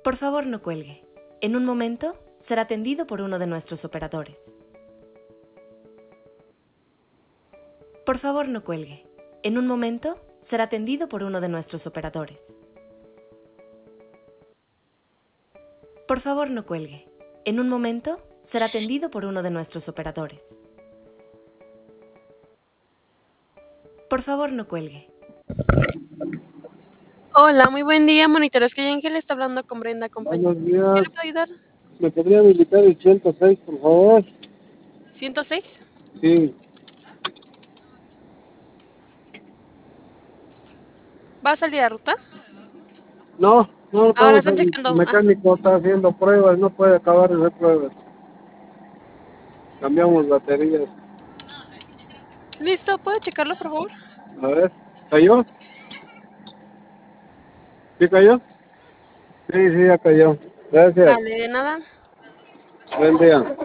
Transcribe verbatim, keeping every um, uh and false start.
Por favor, no cuelgue. En un momento será atendido por uno de nuestros operadores. Por favor, no cuelgue. En un momento será atendido por uno de nuestros operadores. Por favor, no cuelgue. En un momento será atendido por uno de nuestros operadores. Por favor, no cuelgue. Hola, muy buen día, monitores. Que Ángel está hablando con Brenda, compañera. Buenos ¿Qué días. le puedo ayudar? ¿Me podría habilitar el ciento seis, por favor? ¿ciento seis? Sí. ¿Va a salir a ruta? No, no, Ahora estamos, están el checando. Ah, mecánico está haciendo pruebas, no puede acabar de hacer pruebas. Cambiamos baterías. listo, ¿puedo checarlo, por favor? A ver, ¿cayó? ¿Sí cayó? Sí, sí, ya cayó. Gracias. Vale, de nada. Buen día.